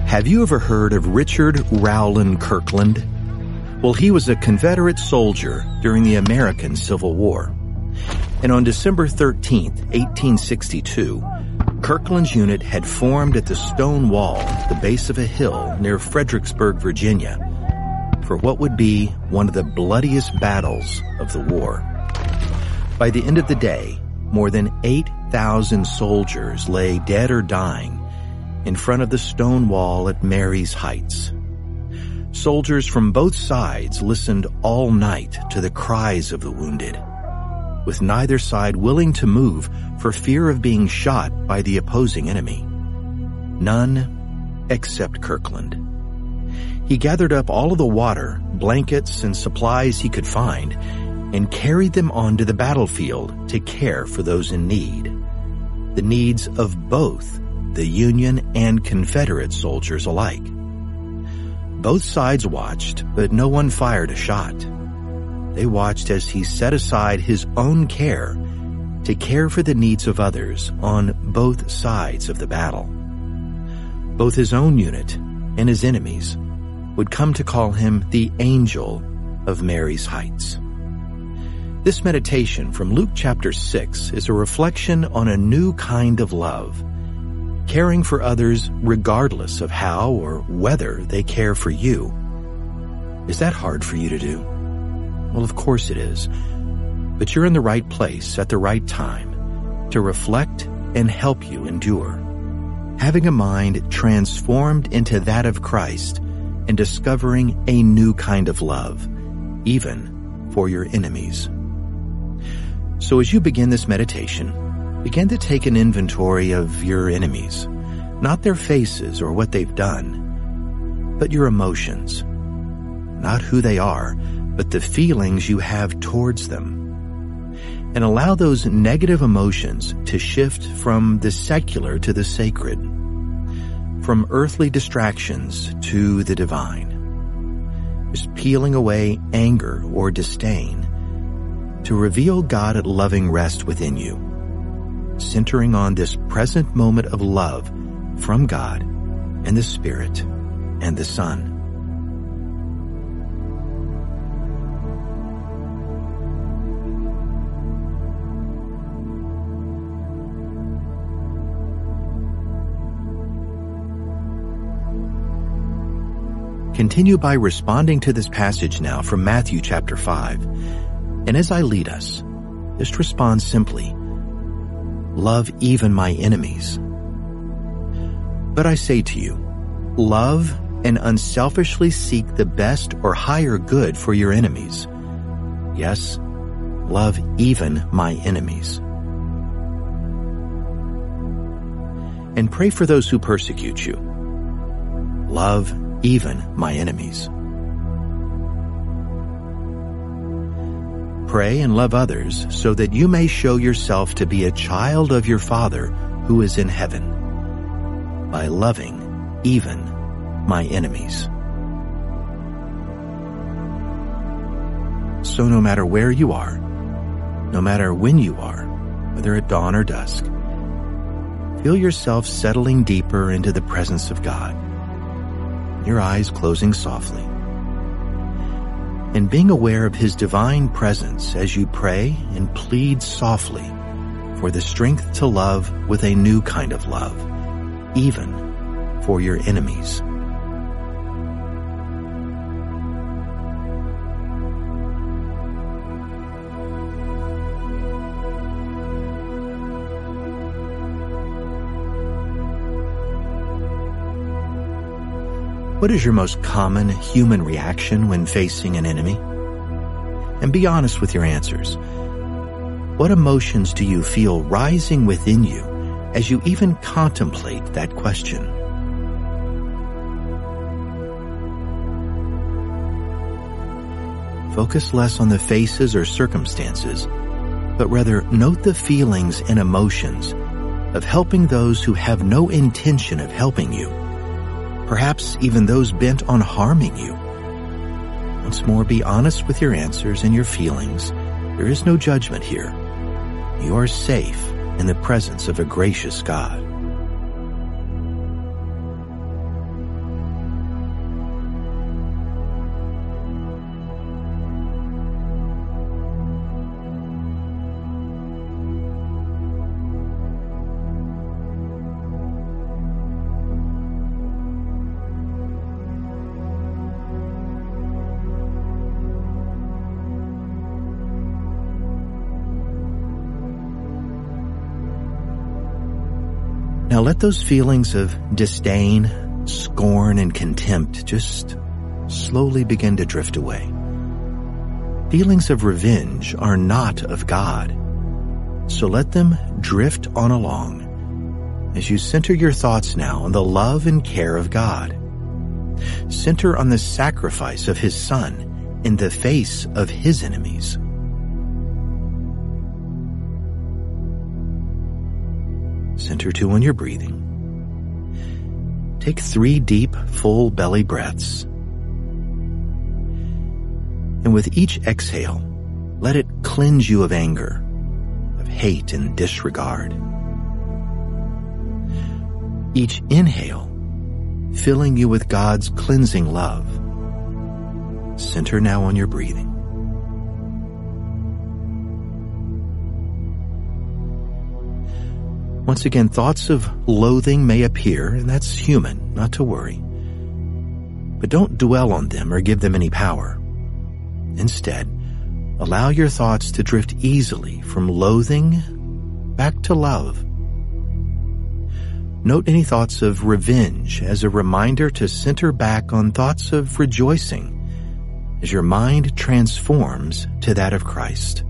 Have you ever heard of Richard Rowland Kirkland? Well, he was a Confederate soldier during the American Civil War. And on December 13th, 1862, Kirkland's unit had formed at the stone wall at the base of a hill near Fredericksburg, Virginia, for what would be one of the bloodiest battles of the war. By the end of the day, more than 8,000 soldiers lay dead or dying in front of the stone wall at Marye's Heights. Soldiers from both sides listened all night to the cries of the wounded, with neither side willing to move for fear of being shot by the opposing enemy. None except Kirkland. He gathered up all of the water, blankets, and supplies he could find and carried them onto the battlefield to care for those in need. The needs of both the Union and Confederate soldiers alike. Both sides watched, but no one fired a shot. They watched as he set aside his own care to care for the needs of others on both sides of the battle. Both his own unit and his enemies would come to call him the Angel of Marye's Heights. This meditation from Luke chapter 6 is a reflection on a new kind of love, caring for others regardless of how or whether they care for you. Is that hard for you to do? Well, of course it is. But you're in the right place at the right time to reflect and help you endure. Having a mind transformed into that of Christ and discovering a new kind of love, even for your enemies. So as you begin this meditation, begin to take an inventory of your enemies, not their faces or what they've done, but your emotions. Not who they are, but the feelings you have towards them. And allow those negative emotions to shift from the secular to the sacred, from earthly distractions to the divine. Just peeling away anger or disdain to reveal God at loving rest within you, centering on this present moment of love from God and the Spirit and the Son. Continue by responding to this passage now from Matthew chapter 5. And as I lead us, just respond simply, love even my enemies. But I say to you, love and unselfishly seek the best or higher good for your enemies. Yes, love even my enemies. And pray for those who persecute you. Love even my enemies. Pray and love others so that you may show yourself to be a child of your Father who is in heaven, by loving even my enemies. So no matter where you are, no matter when you are, whether at dawn or dusk, feel yourself settling deeper into the presence of God, your eyes closing softly, and being aware of His divine presence as you pray and plead softly for the strength to love with a new kind of love, even for your enemies. What is your most common human reaction when facing an enemy? And be honest with your answers. What emotions do you feel rising within you as you even contemplate that question? Focus less on the faces or circumstances, but rather note the feelings and emotions of helping those who have no intention of helping you. Perhaps even those bent on harming you. Once more, be honest with your answers and your feelings. There is no judgment here. You are safe in the presence of a gracious God. Now let those feelings of disdain, scorn, and contempt just slowly begin to drift away. Feelings of revenge are not of God, so let them drift on along as you center your thoughts now on the love and care of God. Center on the sacrifice of His Son in the face of His enemies. Center too on your breathing. Take 3 deep, full belly breaths. And with each exhale, let it cleanse you of anger, of hate and disregard. Each inhale, filling you with God's cleansing love. Center now on your breathing. Once again, thoughts of loathing may appear, and that's human, not to worry. But don't dwell on them or give them any power. Instead, allow your thoughts to drift easily from loathing back to love. Note any thoughts of revenge as a reminder to center back on thoughts of rejoicing as your mind transforms to that of Christ.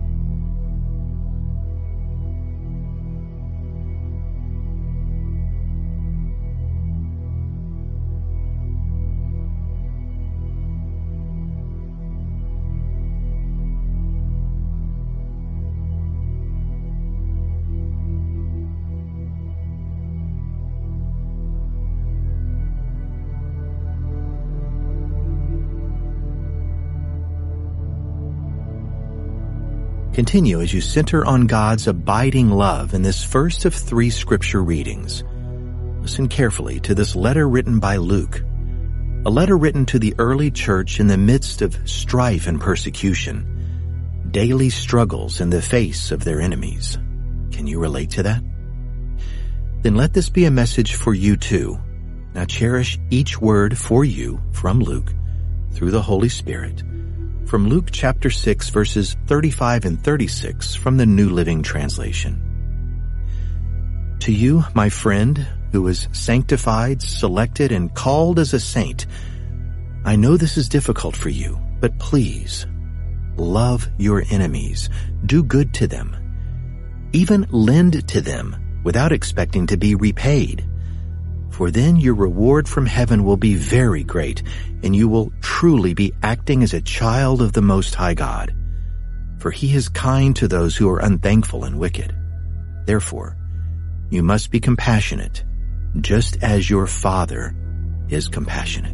Continue as you center on God's abiding love in this first of 3 scripture readings. Listen carefully to this letter written by Luke, a letter written to the early church in the midst of strife and persecution, daily struggles in the face of their enemies. Can you relate to that? Then let this be a message for you too. Now cherish each word for you from Luke through the Holy Spirit. From Luke chapter 6, verses 35 and 36 from the New Living Translation. To you, my friend, who is sanctified, selected, and called as a saint, I know this is difficult for you, but please, love your enemies, do good to them, even lend to them without expecting to be repaid. For then your reward from heaven will be very great, and you will truly be acting as a child of the Most High God. For He is kind to those who are unthankful and wicked. Therefore, you must be compassionate, just as your Father is compassionate.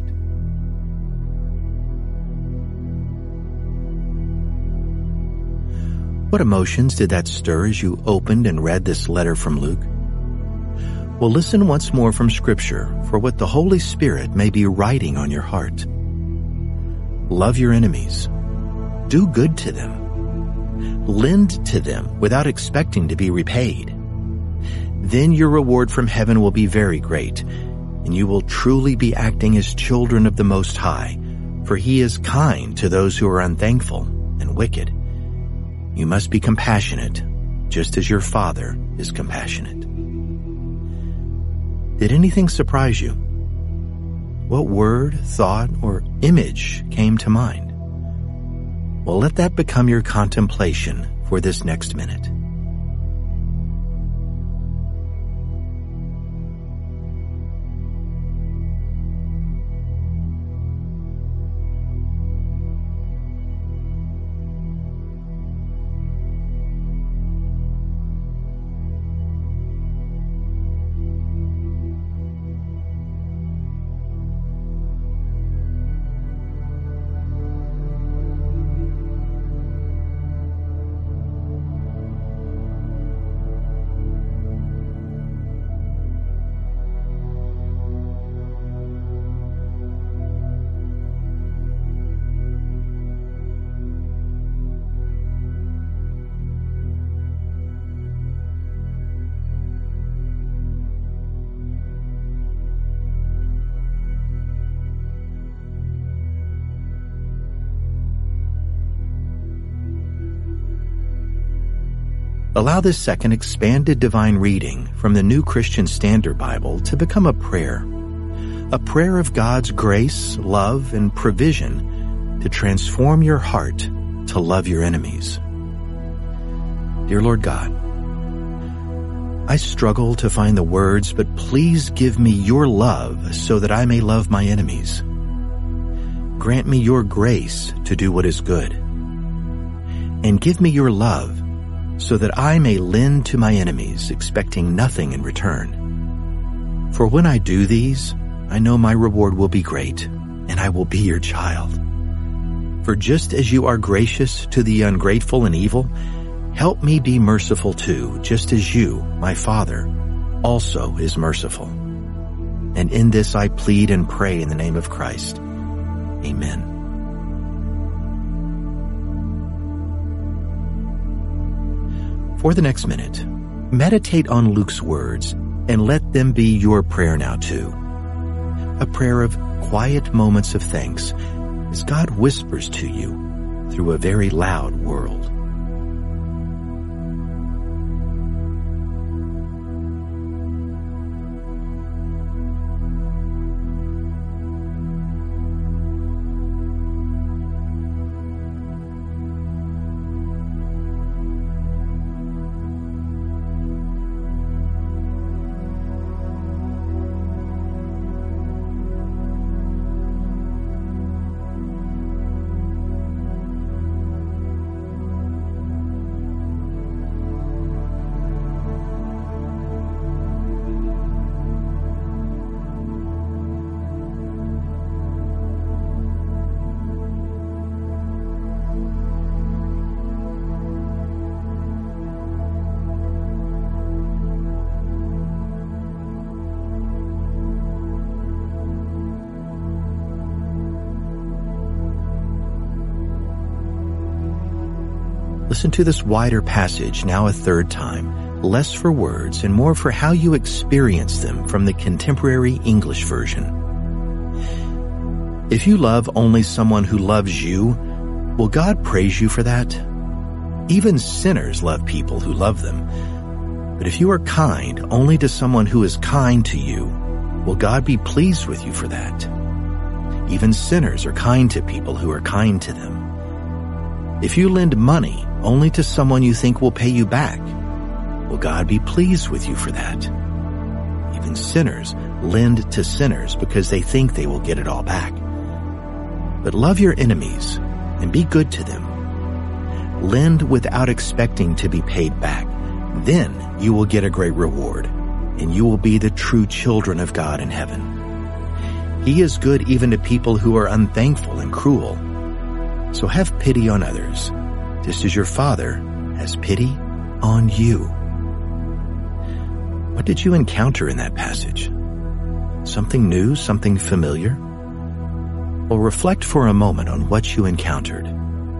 What emotions did that stir as you opened and read this letter from Luke? Well, listen once more from Scripture for what the Holy Spirit may be writing on your heart. Love your enemies. Do good to them. Lend to them without expecting to be repaid. Then your reward from heaven will be very great, and you will truly be acting as children of the Most High, for He is kind to those who are unthankful and wicked. You must be compassionate, just as your Father is compassionate. Did anything surprise you? What word, thought, or image came to mind? Well, let that become your contemplation for this next minute. Allow this second expanded divine reading from the New Christian Standard Bible to become a prayer of God's grace, love, and provision to transform your heart to love your enemies. Dear Lord God, I struggle to find the words, but please give me your love so that I may love my enemies. Grant me your grace to do what is good. And give me your love so that I may lend to my enemies, expecting nothing in return. For when I do these, I know my reward will be great, and I will be your child. For just as you are gracious to the ungrateful and evil, help me be merciful too, just as you, my Father, also is merciful. And in this I plead and pray in the name of Christ. Amen. For the next minute, meditate on Luke's words and let them be your prayer now too. A prayer of quiet moments of thanks as God whispers to you through a very loud world. Listen to this wider passage now a third time, less for words and more for how you experience them from the contemporary English version. If you love only someone who loves you, will God praise you for that? Even sinners love people who love them. But if you are kind only to someone who is kind to you, will God be pleased with you for that? Even sinners are kind to people who are kind to them. If you lend money only to someone you think will pay you back, will God be pleased with you for that? Even sinners lend to sinners because they think they will get it all back. But love your enemies and be good to them. Lend without expecting to be paid back. Then you will get a great reward, and you will be the true children of God in heaven. He is good even to people who are unthankful and cruel. So have pity on others, just as your Father has pity on you. What did you encounter in that passage? Something new, something familiar? Well, reflect for a moment on what you encountered.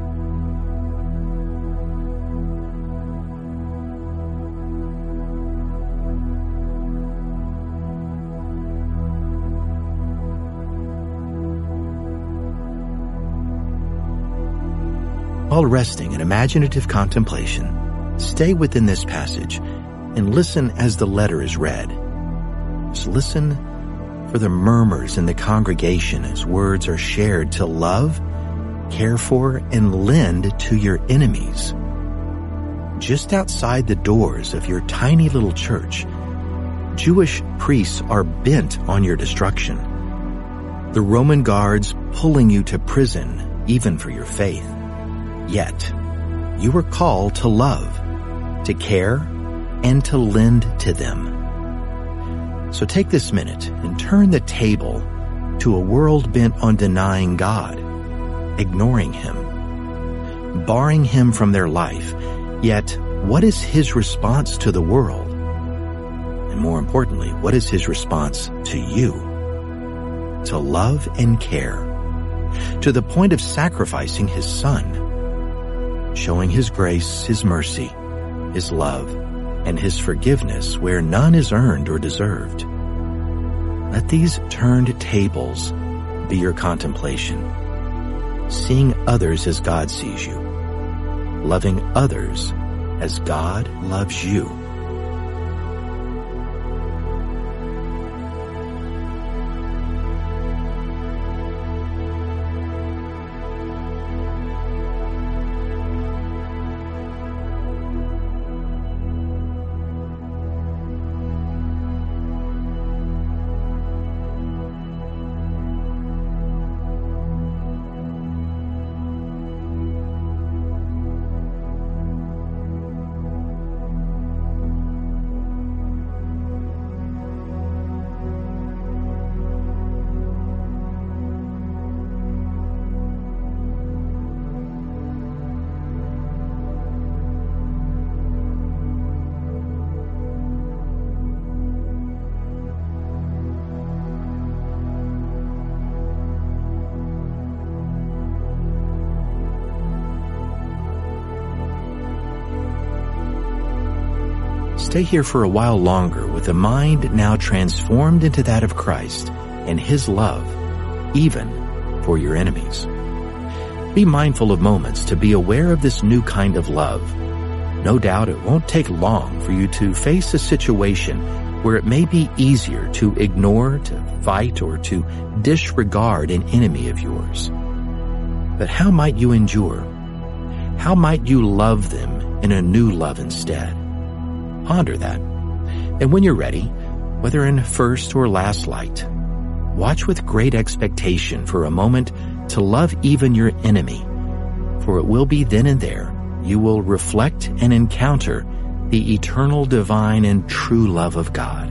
While resting in imaginative contemplation, stay within this passage and listen as the letter is read. Just listen for the murmurs in the congregation as words are shared to love, care for, and lend to your enemies. Just outside the doors of your tiny little church, Jewish priests are bent on your destruction. The Roman guards pulling you to prison, even for your faith. Yet, you were called to love, to care, and to lend to them. So take this minute and turn the table to a world bent on denying God, ignoring Him, barring Him from their life. Yet, what is His response to the world? And more importantly, what is His response to you? To love and care, to the point of sacrificing His Son, showing His grace, His mercy, His love, and His forgiveness where none is earned or deserved. Let these turned tables be your contemplation, seeing others as God sees you, loving others as God loves you. Stay here for a while longer with a mind now transformed into that of Christ and His love, even for your enemies. Be mindful of moments to be aware of this new kind of love. No doubt it won't take long for you to face a situation where it may be easier to ignore, to fight, or to disregard an enemy of yours. But how might you endure? How might you love them in a new love instead? Ponder that. And when you're ready, whether in first or last light, watch with great expectation for a moment to love even your enemy, for it will be then and there you will reflect and encounter the eternal, divine, and true love of God.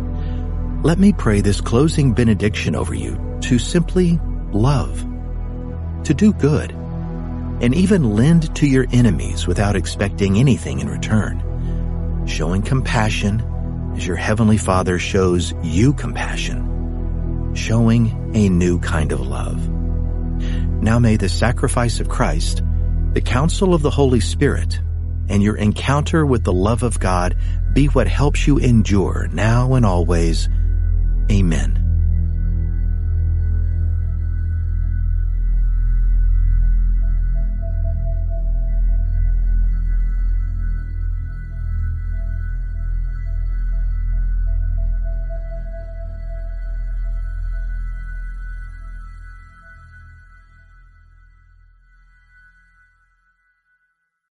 Let me pray this closing benediction over you to simply love, to do good, and even lend to your enemies without expecting anything in return, showing compassion as your Heavenly Father shows you compassion, showing a new kind of love. Now may the sacrifice of Christ, the counsel of the Holy Spirit, and your encounter with the love of God be what helps you endure now and always. Amen.